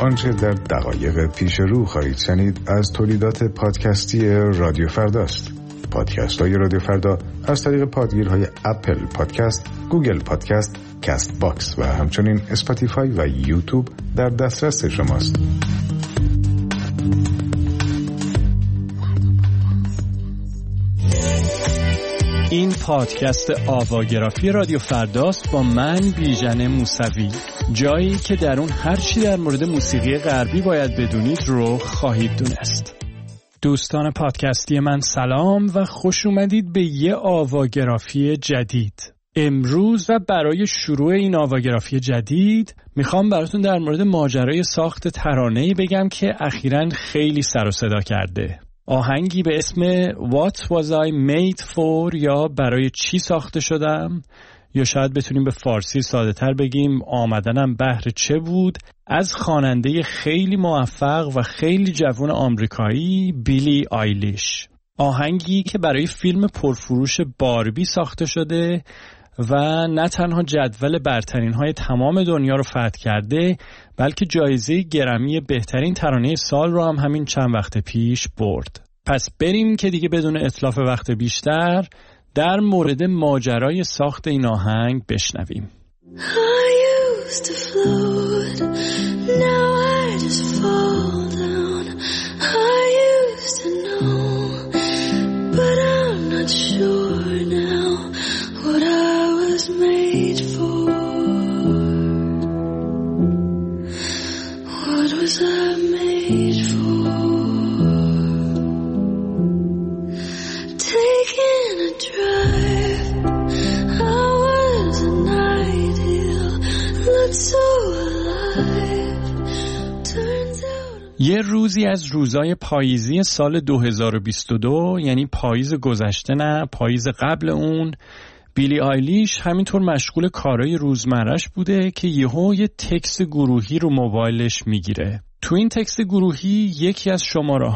آنچه در دقایق پیش رو خواهید شنید از تولیدات پادکستی رادیو فرداست. پادکست های رادیو فردا از طریق پادگیرهای اپل پادکست، گوگل پادکست، کست باکس و همچنین اسپاتیفای و یوتیوب در دسترس شماست. این پادکست آواگرافی رادیو فرداست با من بیژن موسوی. جایی که در اون هر چی در مورد موسیقی غربی باید بدونید رو خواهید دونست. دوستان پادکستی من سلام و خوش اومدید به یه آواگرافی جدید. امروز و برای شروع این آواگرافی جدید میخوام براتون در مورد ماجرای ساخت ترانه‌ای بگم که اخیراً خیلی سر و صدا کرده. آهنگی به اسم What Was I Made For یا برای چی ساخته شدم، یا شاید بتونیم به فارسی ساده تر بگیم آمدنم بهر چه بود، از خواننده خیلی موفق و خیلی جوان آمریکایی بیلی آیلیش. آهنگی که برای فیلم پرفروش باربی ساخته شده و نه تنها جدول برترین های تمام دنیا رو فتح کرده، بلکه جایزه گرمی بهترین ترانه سال رو هم همین چند وقت پیش برد. پس بریم که دیگه بدون اتلاف وقت بیشتر در مورد ماجرای ساخت این آهنگ بشنویم. یه روزی از روزای پاییزی سال 2022، یعنی پاییز گذشته نه پاییز قبل اون، بیلی آیلیش همینطور مشغول کارهای روزمرش بوده که یهو یه تکست گروهی رو موبایلش میگیره. تو این تکست گروهی یکی از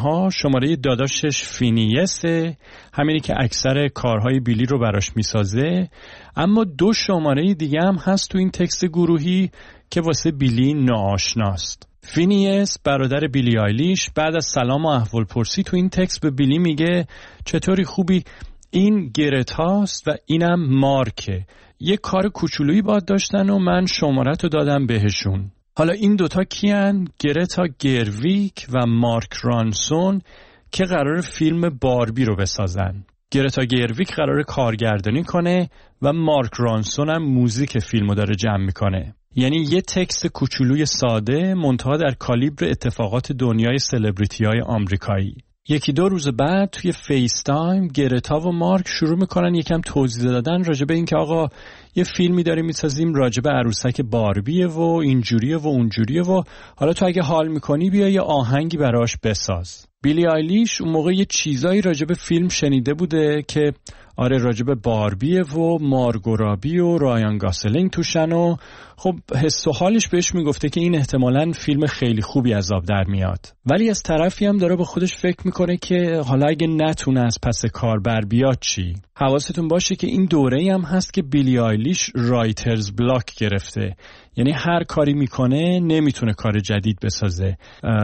شماره داداشش فینیسه، همینی که اکثر کارهای بیلی رو براش میسازه، اما 2 شماره دیگه هم هست تو این تکست گروهی که واسه بیلی ناآشناست. فینیس برادر بیلی آیلیش بعد از سلام و احوالپرسی تو این تکست به بیلی میگه چطوری خوبی، این گرتاست و اینم مارکه، یه کار کوچولویی باید داشتن و من شماره‌تو دادم بهشون. حالا این دوتا کیان؟ گرتا گرویک و مارک رانسون که قرار فیلم باربی رو بسازن. گرتا گرویک قرار کارگردانی کنه و مارک رانسون هم موزیک فیلمو داره جمع میکنه. یعنی یه تکست کوچولوی ساده منتها در کالیبر اتفاقات دنیای سلبریتی‌های آمریکایی. 1-2 روز بعد توی فیس تایم گرتا و مارک شروع میکنن یکم توضیح دادن راجع به این که آقا یه فیلمی داریم میسازیم راجع به عروسک باربیه و اینجوریه و اونجوریه و حالا تو اگه حال میکنی بیا یه آهنگی براش بساز. بیلی آیلیش اون موقع یه چیزایی راجع به فیلم شنیده بوده که آره راجع به باربیه و مارگو رابی و رایان گاسلینگ توشن و خب حس و حالش بهش میگفته که این احتمالاً فیلم خیلی خوبی از آب در میاد. ولی از طرفی هم داره به خودش فکر میکنه که حالا اگه نتونه از پس کار بر بیاد چی؟ حواستون باشه که این دوره‌ای هم هست که بیلی آیلیش رایترز بلاک گرفته، یعنی هر کاری میکنه نمیتونه کار جدید بسازه،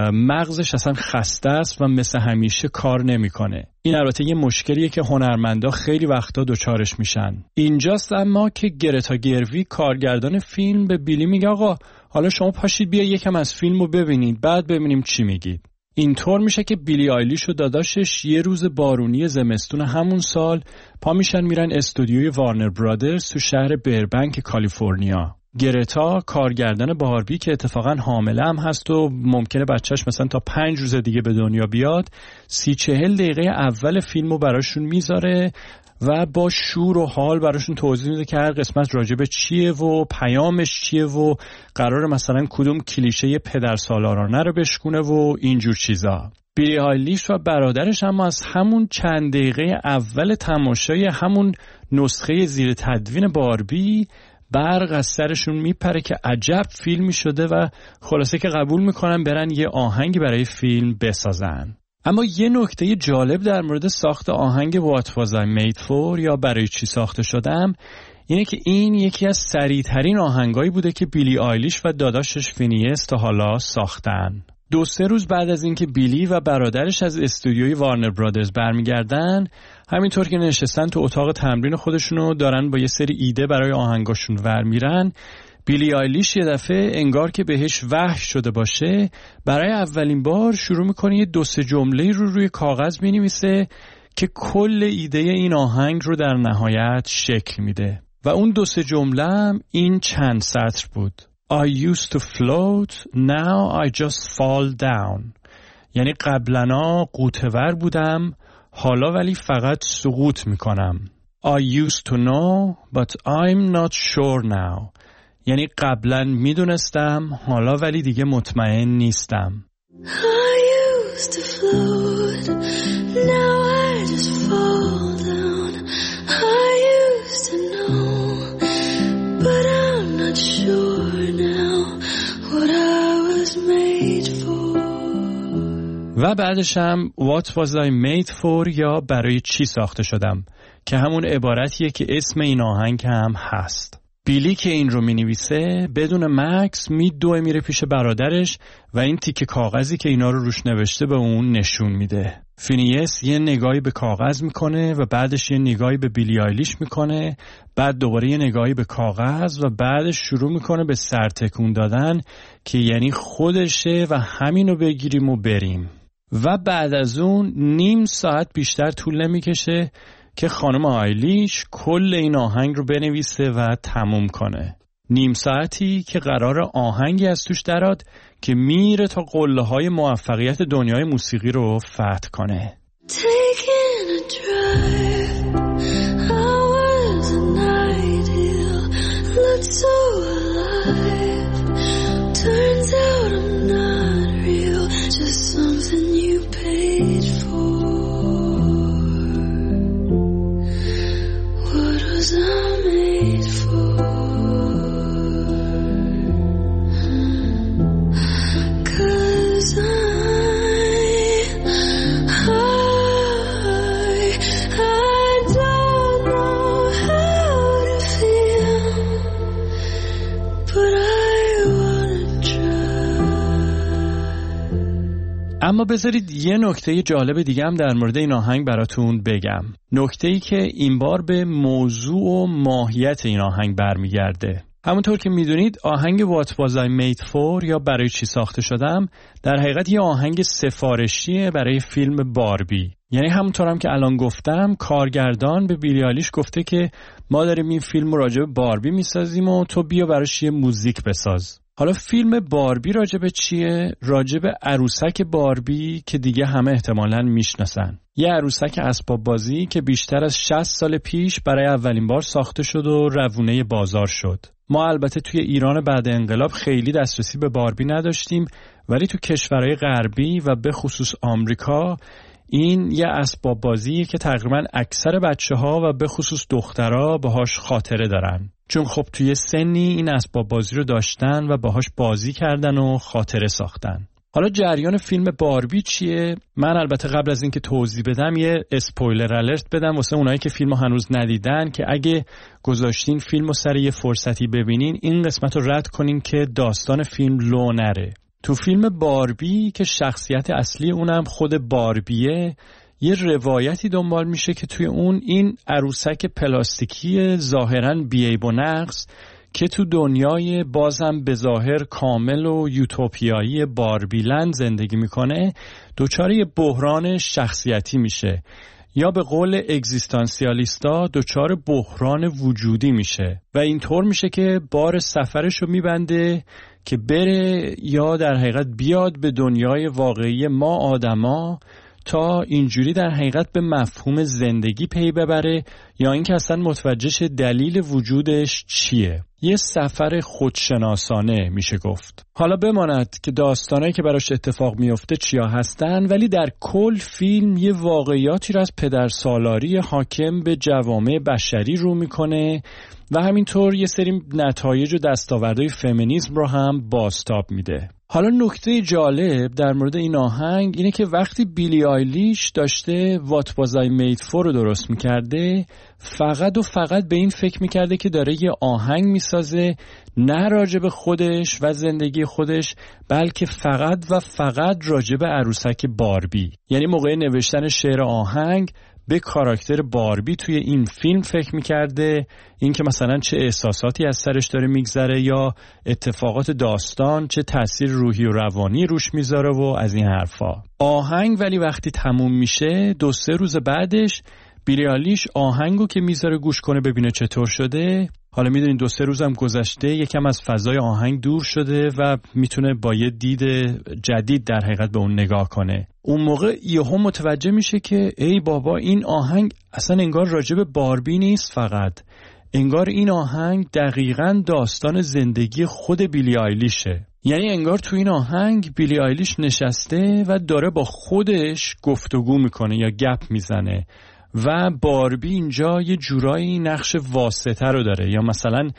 مغزش اصلا خسته است و مثل همیشه کار نمیکنه. این البته یه مشکلیه که هنرمندا خیلی وقتا دوچارش میشن. اینجاست اما که گرتا گرویک کارگردان فیلم به بیلی میگه آقا حالا شما پاشید بیا یکم از فیلمو ببینید بعد ببینیم چی میگید. اینطور میشه که بیلی آیلیش و داداشش یه روز بارونی زمستون همون سال پا میشن میرن استودیوی وارنر برادرز تو شهر بربنک کالیفرنیا. گرتا کارگردان باربی که اتفاقا حامله هم هست و ممکنه بچهش مثلا تا 5 روز دیگه به دنیا بیاد 30-40 دقیقه اول فیلمو براشون میذاره و با شور و حال براشون توضیح میده که هر قسمت راجب چیه و پیامش چیه و قراره مثلا کدوم کلیشه پدرسالارانه رو بشکونه و اینجور چیزا. بیلی آیلیش و برادرش هم از همون چند دقیقه اول تماشای همون نسخه زیر تدوین باربی برق از سرشون میپره که عجب فیلمی شده و خلاصه که قبول میکنن برن یه آهنگی برای فیلم بسازن. اما یه نکته جالب در مورد ساخت آهنگ What Was I Made For یا برای چی ساخته شدم اینه که این یکی از سریع‌ترین آهنگایی بوده که بیلی آیلیش و داداشش فینیس تا حالا ساختن. 2-3 روز بعد از اینکه بیلی و برادرش از استودیوی وارنر برادرز برمیگردن، همینطور که نشستن تو اتاق تمرین خودشونو دارن با یه سری ایده برای آهنگاشون ور میرن، بیلی آیلیش یه دفعه انگار که بهش وحی شده باشه برای اولین بار شروع میکنه یه 2-3 جمله رو روی کاغذ مینویسه که کل ایده این آهنگ رو در نهایت شکل میده. و اون 2-3 جمله هم این چند سطر بود: I used to float, now I just fall down. یعنی قبلنا غوطه‌ور بودم، حالا ولی فقط سقوط میکنم. I used to know, but I'm not sure now. یعنی قبلا میدونستم، حالا ولی دیگه مطمئن نیستم. I used to float, now I just fall down. I used to know, but I'm not sure now what I was made for. و بعدش هم What was I made for یا برای چی ساخته شدم که همون عبارتیه که اسم این آهنگ هم هست. بیلی که این رو می‌نویسه بدون مکس میره پیش برادرش و این تیکه کاغذی که اینا رو روش نوشته به اون نشون میده. فینیس یه نگاهی به کاغذ میکنه و بعدش یه نگاهی به بیلی آیلیش میکنه، بعد دوباره یه نگاهی به کاغذ و بعدش شروع میکنه به سر تکون دادن که یعنی خودشه و همینو بگیریم و بریم. و بعد از اون 1/2 ساعت بیشتر طول نمیکشه که خانم آیلیش کل این آهنگ رو بنویسه و تموم کنه. 1/2 ساعتی که قرار آهنگی از توش دراد که میره تا قله‌های موفقیت دنیای موسیقی رو فتح کنه. اما بذارید یه نکته جالب دیگه هم در مورد این آهنگ براتون بگم. نکته‌ای که این بار به موضوع و ماهیت این آهنگ برمیگرده. همونطور که میدونید آهنگ What Was I Made For یا برای چی ساخته شدم در حقیقت یه آهنگ سفارشیه برای فیلم باربی. یعنی همونطور هم که الان گفتم کارگردان به بیلی آیلیش گفته که ما داریم این فیلم رو راجع به باربی میسازیم و تو بیا براش یه موزیک بساز. حالا فیلم باربی راجع به چیه؟ راجع به عروسک باربی که دیگه همه احتمالاً میشناسن. یه عروسک اسباب بازی که بیشتر از 60 سال پیش برای اولین بار ساخته شد و روونه بازار شد. ما البته توی ایران بعد انقلاب خیلی دسترسی به باربی نداشتیم، ولی تو کشورهای غربی و به خصوص آمریکا این یه اسباب بازیه که تقریباً اکثر بچه‌ها و به خصوص دخترها باهاش خاطره دارن. چون خب توی سنی این اسباب بازی رو داشتن و باهاش بازی کردن و خاطره ساختن. حالا جریان فیلم باربی چیه؟ من البته قبل از اینکه توضیح بدم یه اسپویلر الرت بدم واسه اونایی که فیلمو هنوز ندیدن که اگه گذاشتین فیلمو سر یه فرصتی ببینین این قسمت رو رد کنین که داستان فیلم لو نره. تو فیلم باربی که شخصیت اصلی اونم خود باربیه، یه روایتی دنبال میشه که توی اون این عروسک پلاستیکی ظاهراً بی‌عیب و نقص که تو دنیای بازم به ظاهر کامل و یوتوپیایی باربیلند زندگی میکنه دچار یه بحران شخصیتی میشه یا به قول اگزیستانسیالیستا دچار بحران وجودی میشه و اینطور میشه که بار سفرشو میبنده که بره یا در حقیقت بیاد به دنیای واقعی ما آدما تا اینجوری در حقیقت به مفهوم زندگی پی ببره یا اینکه اصلا متوجه شه دلیل وجودش چیه. یه سفر خودشناسانه میشه گفت. حالا بماند که داستانایی که براش اتفاق میفته چیا هستن، ولی در کل فیلم یه واقعیاتی رو از پدرسالاری حاکم به جوامع بشری رو میکنه و همینطور یه سری نتایج و دستاوردهای فمینیسم رو هم بازتاب میده. حالا نکته جالب در مورد این آهنگ اینه که وقتی بیلی آیلیش داشته What Was I Made For رو درست میکرده، فقط و فقط به این فکر میکرده که داره یه آهنگ میسازه، نه راجب خودش و زندگی خودش، بلکه فقط و فقط راجب عروسک باربی. یعنی موقع نوشتن شعر آهنگ به کاراکتر باربی توی این فیلم فکر میکرده، این که مثلا چه احساساتی از سرش داره میگذره یا اتفاقات داستان چه تأثیر روحی و روانی روش میذاره و از این حرفا. آهنگ ولی وقتی تموم میشه 2-3 روز بعدش بیلی آیلیش آهنگو که میذاره گوش کنه ببینه چطور شده. حالا میدونین 2-3 روزم گذشته، یکم از فضای آهنگ دور شده و میتونه با یه دید جدید در حقیقت به اون نگاه کنه. اون موقع یهو متوجه میشه که ای بابا، این آهنگ اصلا انگار راجب باربی نیست، فقط انگار این آهنگ دقیقاً داستان زندگی خود بیلی آیلیشه. یعنی انگار تو این آهنگ بیلی آیلیش نشسته و داره با خودش گفتگو میکنه یا گپ میزنه و باربی اینجا یه جورایی نقش واسطه رو داره، یا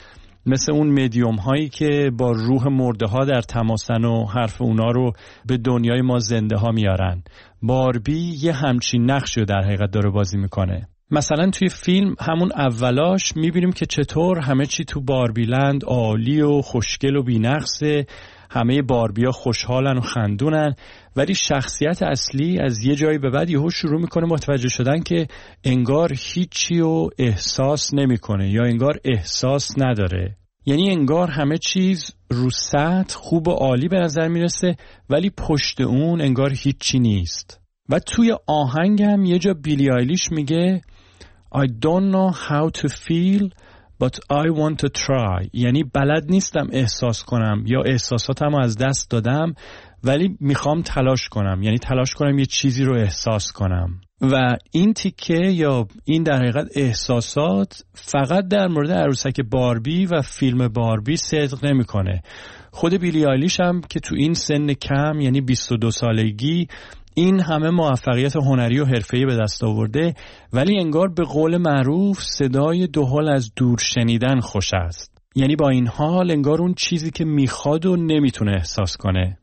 مثل اون مدیوم هایی که با روح مرده ها در تماسن و حرف اونا رو به دنیای ما زنده ها میارن. باربی یه همچین نقشی رو در حقیقت داره بازی میکنه. مثلا توی فیلم همون اولاش میبینیم که چطور همه چی تو باربی لند عالی و خوشگل و بی‌نقصه، همه باربیا خوشحالن و خندونن، ولی شخصیت اصلی از یه جایی به بعد یهو شروع میکنه متوجه شدن که انگار هیچی رو احساس نمیکنه یا انگار احساس نداره. یعنی انگار همه چیز رو سطح خوب و عالی به نظر میرسه ولی پشت اون انگار هیچی نیست. و توی آهنگ هم یه جا بیلی آیلیش میگه I don't know how to feel but I want to try. یعنی بلد نیستم احساس کنم یا احساساتم از دست دادم ولی میخوام تلاش کنم، یعنی تلاش کنم یه چیزی رو احساس کنم. و این تیکه یا این در حقیقت احساسات فقط در مورد عروسک باربی و فیلم باربی صدق نمیکنه. خود بیلی آیلیش هم که تو این سن کم، یعنی 22 سالگی، این همه موفقیت هنری و حرفه‌ای به دست آورده، ولی انگار به قول معروف صدای دهل از دور شنیدن خوش است. یعنی با این حال انگار اون چیزی که میخواد و نمیتونه احساس کنه.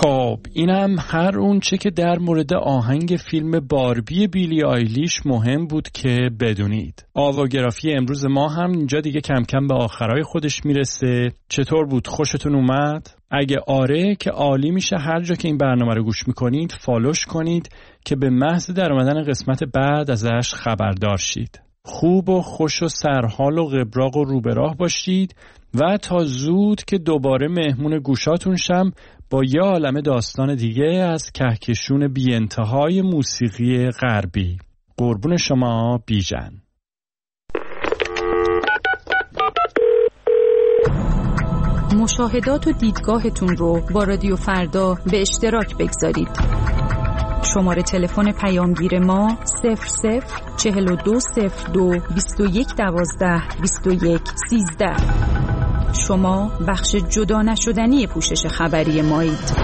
خب اینم هر اون چه که در مورد آهنگ فیلم باربی بیلی آیلیش مهم بود که بدونید. آواگرافی امروز ما هم اینجا دیگه کم کم به آخرای خودش میرسه. چطور بود؟ خوشتون اومد؟ اگه آره که عالی میشه هر جا که این برنامه رو گوش میکنید فالوش کنید که به محض در اومدن قسمت بعد ازش خبردار شید. خوب و خوش و سرحال و قبراق و روبراه باشید و تا زود که دوباره مهمون گوشاتون شم با یه عالمه داستان دیگه از کهکشون بی انتهای موسیقی غربی. قربون شما بیژن. مشاهدات و دیدگاهتون رو با رادیو فردا به اشتراک بگذارید. شماره تلفن پیامگیر ما 00420221122113. شما بخش جدا نشدنی پوشش خبری مایید.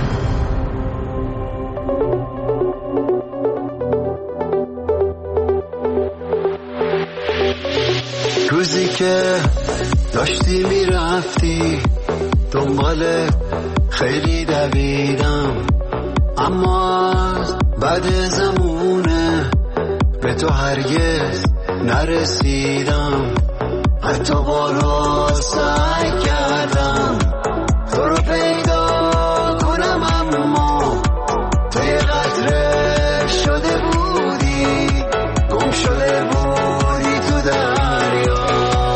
روزی که داشتی میرفتی دنبال خیلی دویدم، اما از بعد زمونه به تو هرگز نرسیدم. حتی بارها سعی کردم تو رو پیدا کنم، اما تو یه قطره شده بودی، گم شده بودی تو دریا.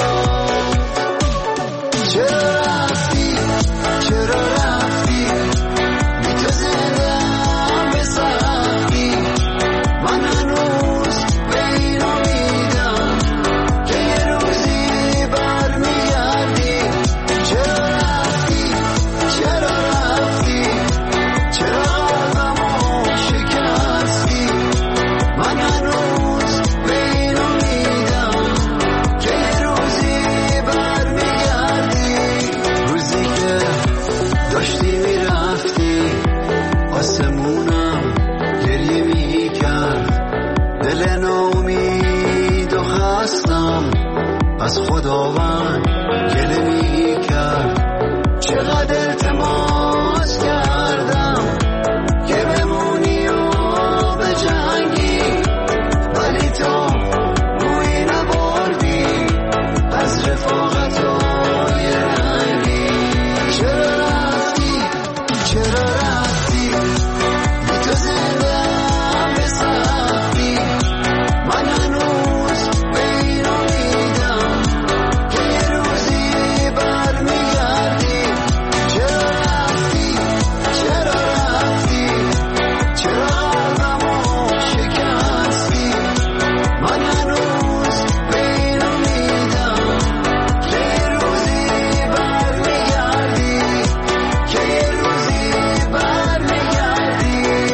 چرا رفتی؟ چرا رفتی؟ بی تو زندم به سختی. من هنوز به این امیدم که یه روزی برمیگردی. چرا رفتی؟ چرا رفتی؟ چرا قلبمو شکستی؟ من هنوز به این امیدم که یه روزی برمیگردی. روزی که داشتی میرفتی آسمونم گریه میکرد، دل ناامید و خستم از خداوند گله میکرد. چقدر التماس کردم که بمونی و به جنگی، ولی تو روی نبردی از رفاقتای رنگی. چرا رفتی؟ چرا رفتی؟ بی تو زندم به سختی. من هنوز به این امیدم که یه روزی برمیگردی. چرا رفتی؟ چرا رفتی؟ چرا قلبمو شکستی؟ من هنوز به این امیدم که یه روزی برمیگردی، که یه روزی برمیگردی.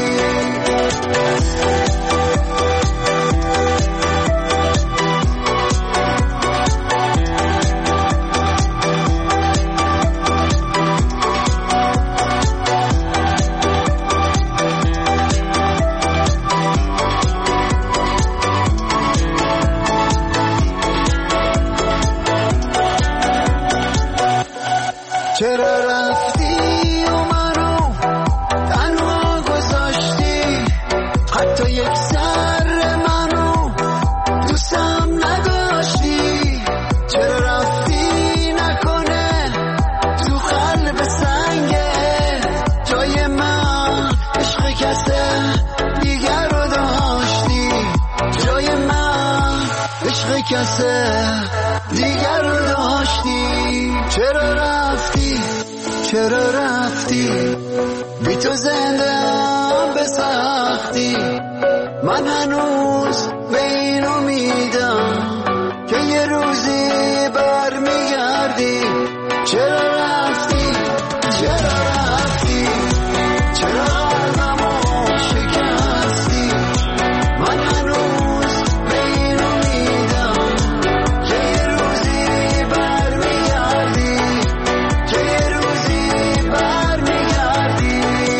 چرا رفتی و منو تنها گذاشتی؟ حتی یک ذره منو دوستم نداشتی. چرا رفتی؟ نکنه تو قلب سنگت جای من عشق کسه دیگر رو داشتی. جای من عشق کسه دیگر رو داشتی. چرا رفتی؟ چرا رفتی؟ بی تو زندم به سختی. من هنوز به این امیدم که یه روزی برمیگردی. چرا رفتی؟ چرا رفتی؟ چرا قلبمو شکستی؟ من هنوز به این امیدم که یه روزی برمیگردی، که یه روزی برمیگردی.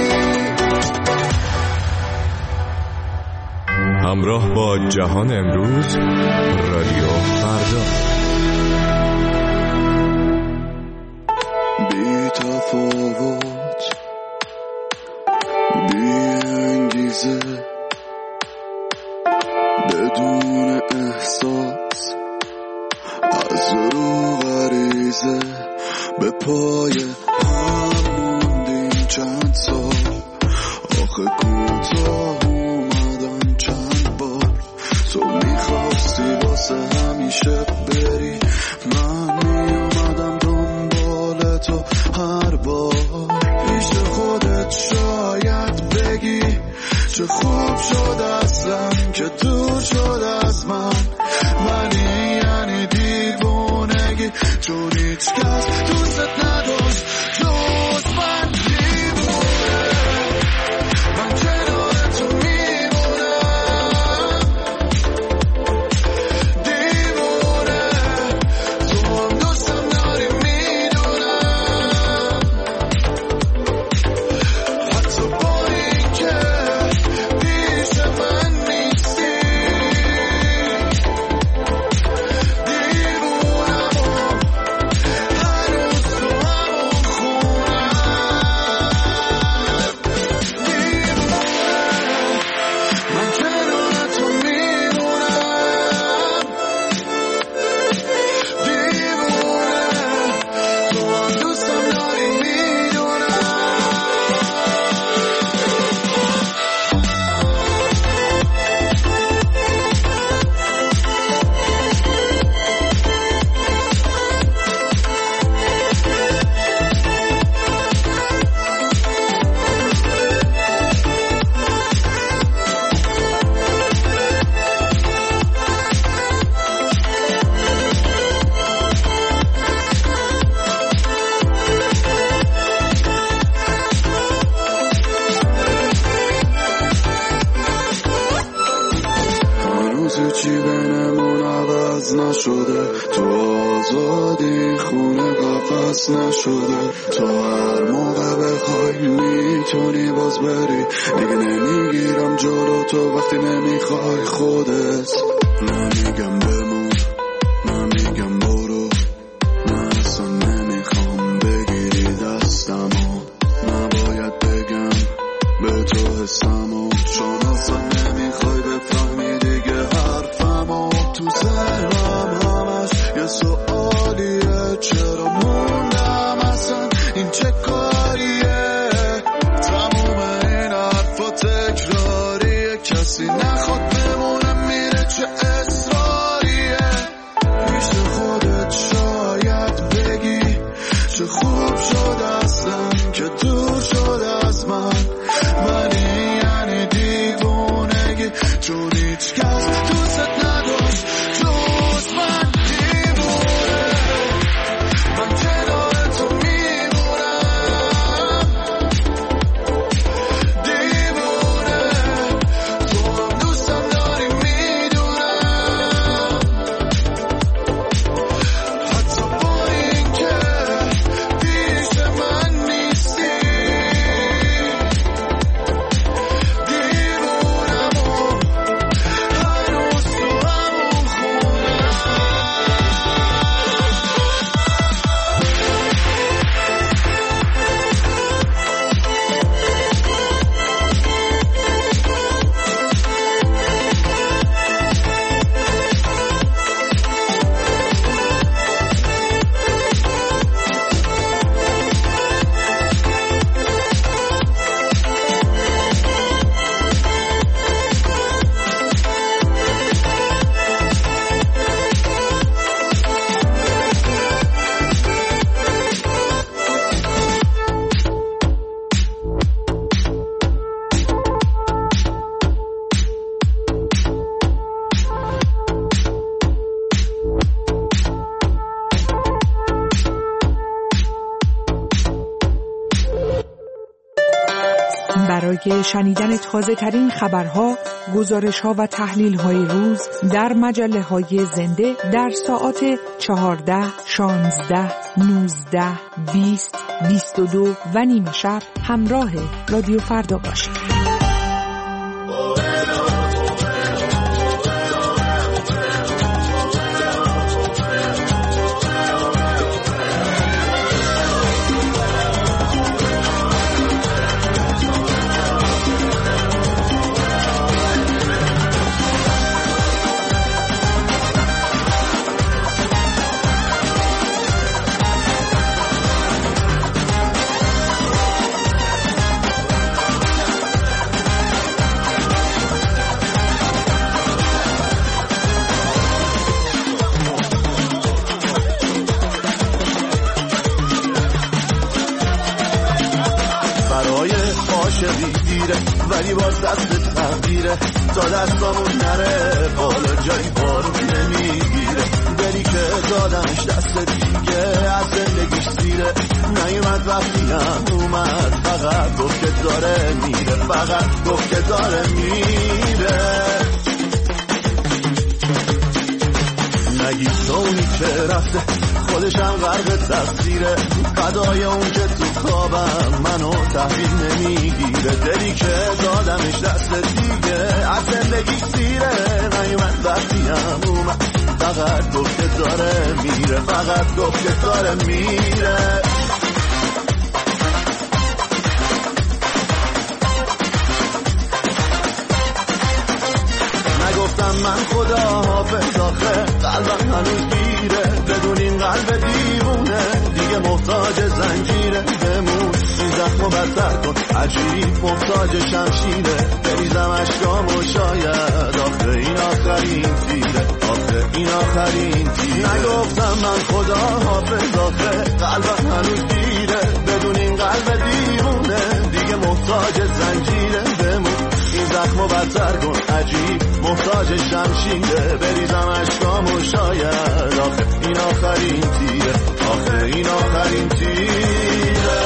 همراه با جهان امروز، رادیو فردا. بی تفاوت به پای هم موندیم چند سال، آخه کوتاه اومدن چند بار. تو میخواستی واسه همیشه بری، من میومدم دنبال تو هر بار. پیش خودت شاید بگی چه خوب شد اصلا که دور شد از من، ولی یعنی دیوونگی، چون هیچ کس دوست نداشت جز من. دیوونه من کنار تو میمونم، دیوونه تو هم دوستم داری میدونم، حتی با این که پیش من نیستی. چی بینمون عوض نشده، تو آزادی خونه قفص نشده. تو هر موقع بخوای میتونی باز بری، دیگه نمیگیرم جلو تو وقتی نمیخوای خودت. نمیگم بمون، نمیگم برو، نه اصلا نمیخوام بگیری دستمو. نباید بگم به تو حسمو، چون اصلا نمیخوای بفهمی دیگه حرفمو. تو ذهنم همش یه سوالیه، چرا موندم اصلا، این چه کاریه؟ تموم این حرفا تکراریه، کسی نخواد بمونم میره، چه اصراریه. پیش خودت شاید بگی چه خوب شد اصلا که دور شد از من، ولی یعنی دیوونگی، چون هیچ کس دوست نداشت جز من. دیوونه من کنار تو میمونم، دیوونه تو هم دوستم داری میدونم، حتی با این که پیش من نیستی. برای شنیدن تازه ترین خبرها، گزارش‌ها و تحلیل‌های روز در مجله‌های زنده در ساعات 14, 16, 19, 20, 22 و نیمه شب همراه رادیو فردا باشید. عاشقی دیره ولی باز دست تقدیره تا دستامون نره بالا جایی بارون نمیگیره دلی که دادمش دست دیگه از زندگیش سیره نیومد وقتی هم اومد فقط گفت که داره میره فقط گفت که داره میره نگی اونی که رفته خودشم غرق تقصیره فدای اون که تو خوابم منو تحویل نمیگیره دلی که دادمش دست دیگه از زندگی سیره نیومد وقتی هم اومد فقط گفت که داره میره فقط گفت که داره میره نگفتم من خدا حافظ آخه قلبم هنوز گیره بدون این قلب دیوونه دیگه محتاج زنجیره بمون این زخمو بدتر کن عجیب محتاج شمشیره بریزم اشکامو شاید آخه این آخرین تیره آخه این آخرین تیره نگفتم من خدا حافظ آخه قلبم هنوز گیره بدون این قلب دیوونه دیگه محتاج زنجیره بمون این زخمو بدتر کن عجیب محتاج شمشیره بریزم اشکامو شاید آخه این آخرین تیره آخه این آخرین تیره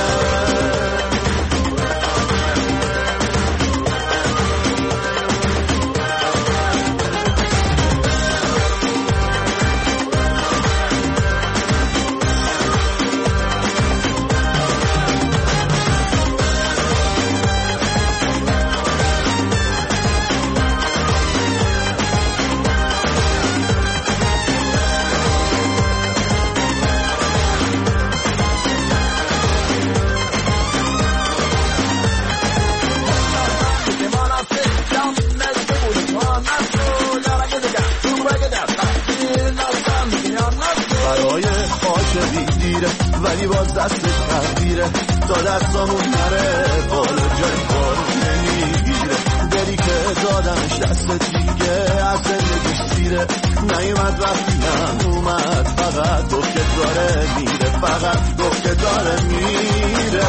ولی باز دستش تقدیره تا دستامون نره بالا جای بارون نمیگیره دلی که دادمش دست دیگه از زندگیش سیره نیومد وقتی هم اومد فقط گفت که داره میره فقط گفت که داره میره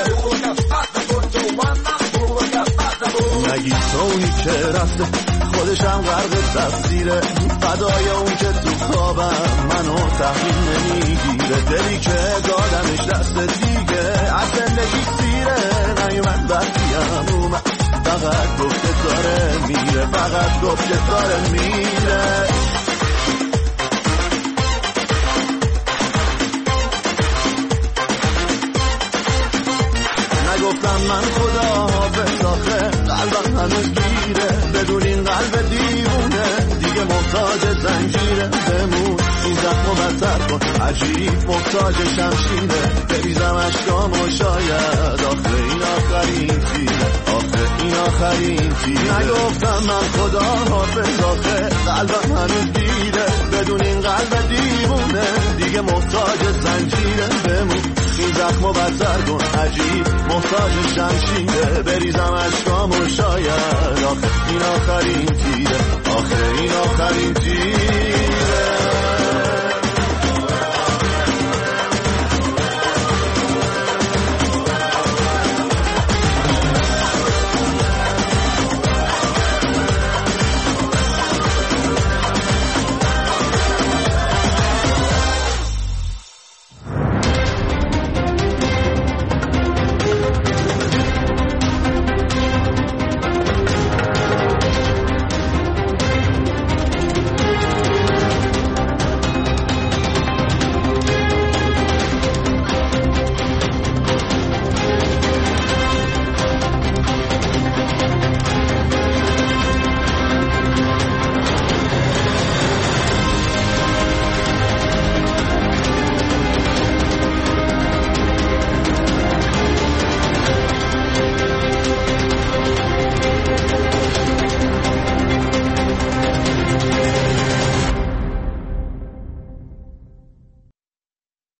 نگی اونی که رفته خودشم غرق تقصیره فدای اون که تو خوابم منو تحویل نمیگیره دلی که دادمش دست دیگه از زندگی سیره نیومد وقتی هم اومد فقط گفت که داره میره فقط گفت که داره میره نگفتم من خدا حافظ آخه قلبم هنوز گیره بدون این قلب دیوونه دیگه محتاج زنجیره بمون این زخمو بدتر کن عجیب محتاج شمشیره بریزم اشکامو شاید آخه این آخرین تیره آخه این آخرین تیره نگفتم من خدا حافظ آخه قلبم هنوز گیره بدون این قلب دیوونه دیگه محتاج زنجیره بمون این زخمو بدتر کن عجیب محتاج شمشیره بریزم اشکامو شاید آخه این آخرین تیره آخه این آخرین تیره